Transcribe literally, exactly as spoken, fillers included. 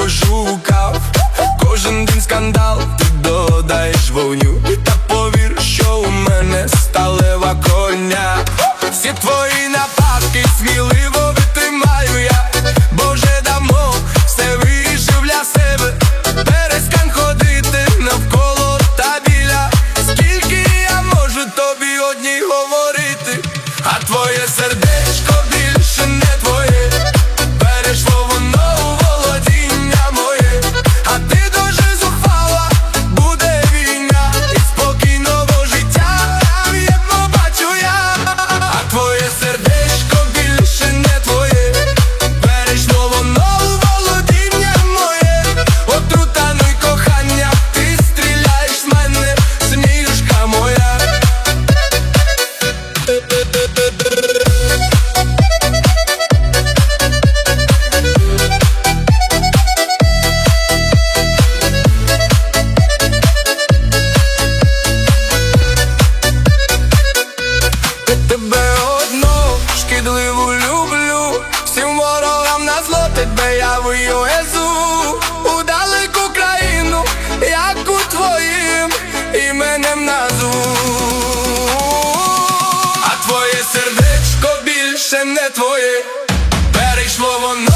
пошукав. Кожен день скандал, ти додаєш вогню. Та повір, що у мене сталева коня. Всі твої нападки сміливо витримаю я, бо вже давно все вирішив для себе. Перестань ходити навколо та біля. Скільки я можу тобі одній говорити, а твоє сердечко більше не твоє. Перейшло воно у володіння моє, а ти дуже зухвала, буде війна, і спокійного життя єдно бачу я. А твоє сердечко більше не твоє. Перейшло воно у володіння моє. Отрута, ну й кохання, ти стріляєш в мене, смішка моя. Тебе одну шкідливу люблю, всім ворогам назло тебе я вивезу у далеку країну, яку твоїм іменем назву. А твоє сердечко більше не твоє. Перейшло воно